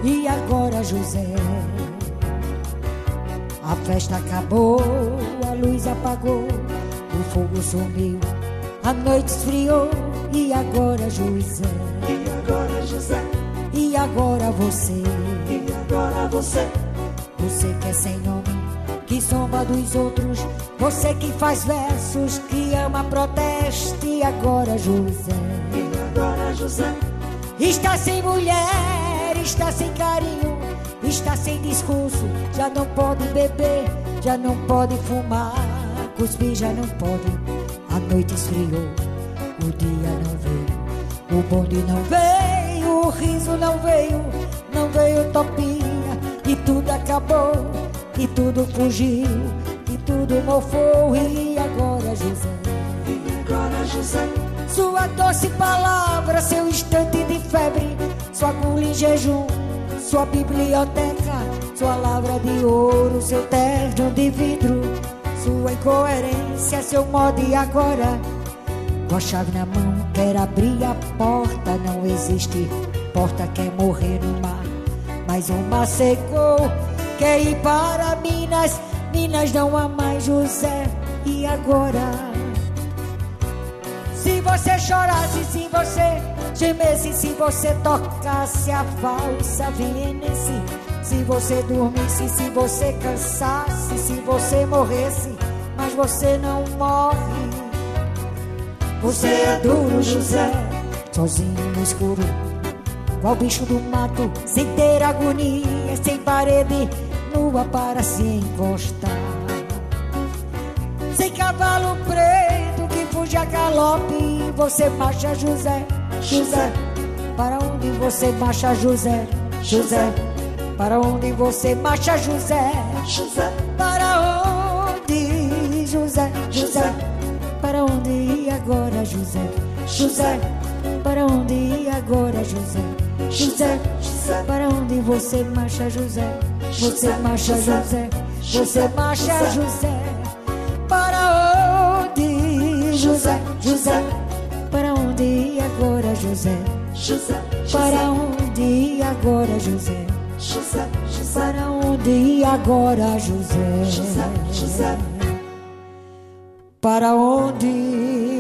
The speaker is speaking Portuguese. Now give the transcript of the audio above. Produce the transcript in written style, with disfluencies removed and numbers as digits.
E agora José? A festa acabou, a luz apagou, o fogo sumiu, a noite esfriou. E agora José? E agora José? E agora você? E agora você? Você que é sem nome, que zomba dos outros, você que faz versos, que ama, protesta. E agora José? E agora José? Está sem mulher, está sem carinho, está sem discurso, já não pode beber, já não pode fumar, cuspir já não pode. A noite esfriou, o dia não veio, o bonde não veio, o riso não veio, não veio utopia, e tudo acabou, e tudo fugiu, e tudo mofou. E agora José? E agora José? Sua doce palavra, seu instante de febre, sua gula em jejum, sua biblioteca, sua lavra de ouro, seu terno de vidro, sua incoerência, seu modo. E agora? Com a chave na mão, quer abrir a porta, não existe porta, quer morrer no mar, mas o mar secou, quer ir para Minas, Minas não há mais José. E agora? Se você chorasse, se você gemesse, se você tocasse a valsa vienense, se você dormisse, se você cansasse, se você morresse, mas você não morre. Você é duro, José, sozinho no escuro, qual bicho do mato, sem ter agonia, sem parede nua para se encostar, sem cavalo preto que fuge a galope. Você marcha, José, José, para onde você marcha, José, José, para onde você marcha, José, José, para onde, José, José, para onde ir agora, José, José, para onde ir agora, José, José, para onde você marcha, José, você marcha, José, você marcha, José, para onde, José, José, para onde ir agora, José, José, para onde ir agora, José, José, para onde ir agora, José, José, José, para onde